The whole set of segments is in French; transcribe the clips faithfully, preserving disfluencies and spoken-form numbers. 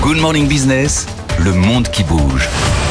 Good Morning Business, le monde qui bouge.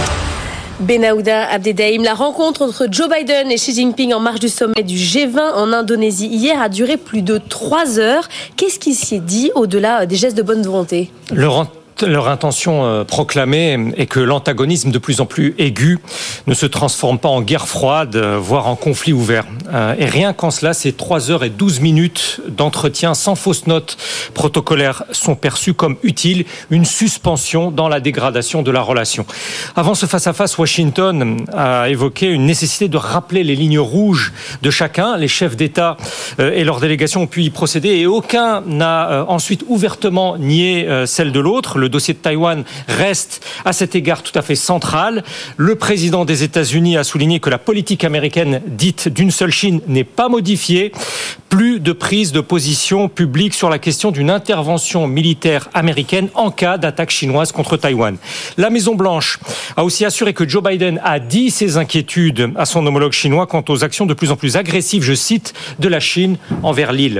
Benaouda Abdedaïm, la rencontre entre Joe Biden et Xi Jinping en marge du sommet du G vingt en Indonésie hier a duré plus de trois heures. Qu'est-ce qui s'y est dit au-delà des gestes de bonne volonté ? Le rent- Leur intention euh, proclamée est que l'antagonisme de plus en plus aigu ne se transforme pas en guerre froide, euh, voire en conflit ouvert. Euh, et rien qu'en cela, ces trois heures et douze minutes d'entretien sans fausse note protocolaire sont perçues comme utiles, une suspension dans la dégradation de la relation. Avant ce face-à-face, Washington a évoqué une nécessité de rappeler les lignes rouges de chacun. Les chefs d'État euh, et leurs délégations ont pu y procéder et aucun n'a euh, ensuite ouvertement nié euh, celle de l'autre. Le dossier de Taïwan reste à cet égard tout à fait central. Le président des États-Unis a souligné que la politique américaine dite d'une seule Chine n'est pas modifiée. Plus de prise de position publique sur la question d'une intervention militaire américaine en cas d'attaque chinoise contre Taïwan. La Maison-Blanche a aussi assuré que Joe Biden a dit ses inquiétudes à son homologue chinois quant aux actions de plus en plus agressives, je cite, de la Chine envers l'île.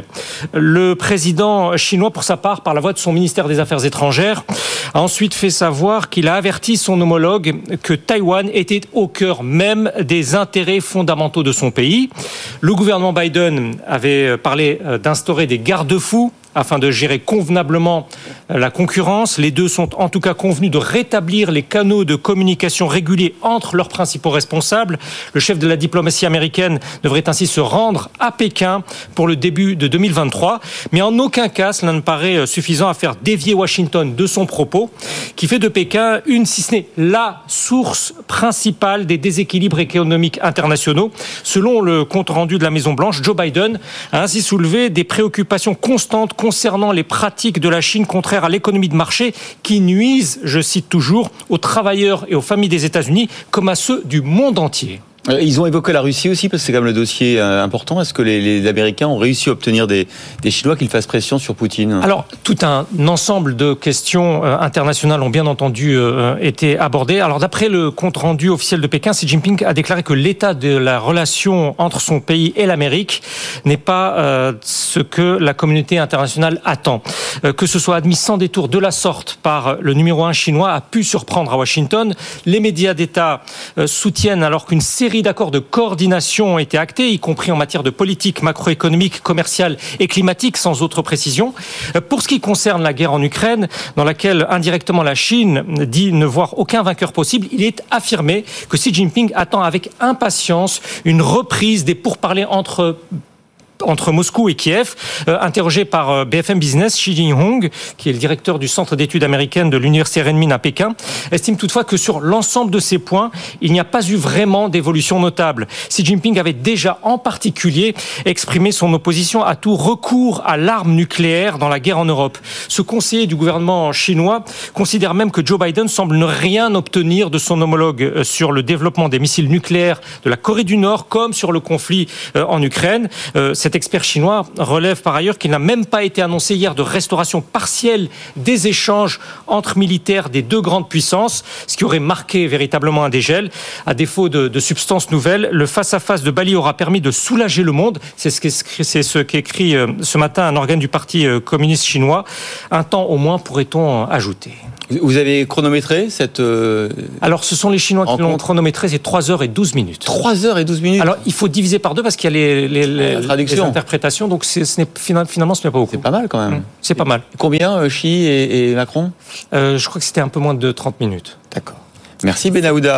Le président chinois, pour sa part, par la voix de son ministère des Affaires étrangères, a ensuite fait savoir qu'il a averti son homologue que Taïwan était au cœur même des intérêts fondamentaux de son pays. Le gouvernement Biden avait parlé d'instaurer des garde-fous afin de gérer convenablement la concurrence. Les deux sont en tout cas convenus de rétablir les canaux de communication réguliers entre leurs principaux responsables. Le chef de la diplomatie américaine devrait ainsi se rendre à Pékin pour le début de deux mille vingt-trois. Mais en aucun cas, cela ne paraît suffisant à faire dévier Washington de son propos, qui fait de Pékin une, si ce n'est la source principale des déséquilibres économiques internationaux. Selon le compte-rendu de la Maison-Blanche, Joe Biden a ainsi soulevé des préoccupations constantes concernant les pratiques de la Chine contraires à l'économie de marché qui nuisent, je cite toujours, aux travailleurs et aux familles des États-Unis comme à ceux du monde entier. Ils ont évoqué la Russie aussi, parce que c'est quand même le dossier important. Est-ce que les, les Américains ont réussi à obtenir des, des Chinois qu'ils fassent pression sur Poutine ? Alors, tout un ensemble de questions euh, internationales ont bien entendu euh, été abordées. Alors, d'après le compte-rendu officiel de Pékin, Xi Jinping a déclaré que l'état de la relation entre son pays et l'Amérique n'est pas euh, ce que la communauté internationale attend. Euh, que ce soit admis sans détour de la sorte par le numéro un chinois a pu surprendre à Washington. Les médias d'État euh, soutiennent alors qu'une série d'accords de coordination ont été actés, y compris en matière de politique macroéconomique, commerciale et climatique, sans autre précision. Pour ce qui concerne la guerre en Ukraine, dans laquelle indirectement la Chine dit ne voir aucun vainqueur possible, il est affirmé que Xi Jinping attend avec impatience une reprise des pourparlers entre entre Moscou et Kiev. Euh, interrogé par B F M Business, Shi Jinhong, qui est le directeur du Centre d'études américaines de l'Université Renmin à Pékin, estime toutefois que sur l'ensemble de ces points, il n'y a pas eu vraiment d'évolution notable. Xi Jinping avait déjà en particulier exprimé son opposition à tout recours à l'arme nucléaire dans la guerre en Europe. Ce conseiller du gouvernement chinois considère même que Joe Biden semble ne rien obtenir de son homologue sur le développement des missiles nucléaires de la Corée du Nord, comme sur le conflit en Ukraine. Euh, Cet expert chinois relève par ailleurs qu'il n'a même pas été annoncé hier de restauration partielle des échanges entre militaires des deux grandes puissances, ce qui aurait marqué véritablement un dégel. À défaut de, de substances nouvelles, le face-à-face de Bali aura permis de soulager le monde. C'est ce qu'écrit, c'est ce qu'écrit euh, ce matin un organe du Parti euh, communiste chinois. Un temps au moins, pourrait-on ajouter. Vous avez chronométré cette euh, Alors, ce sont les Chinois qui l'ont chronométré, c'est trois heures et douze minutes. trois heures et douze minutes. Alors, il faut diviser par deux parce qu'il y a les, les, les, les interprétations, donc c'est, ce n'est, finalement, ce n'est pas beaucoup. C'est pas mal quand même. Mmh, c'est pas mal. Combien, euh, Xi et, et Macron ? euh, Je crois que c'était un peu moins de trente minutes. D'accord. Merci Benaouda.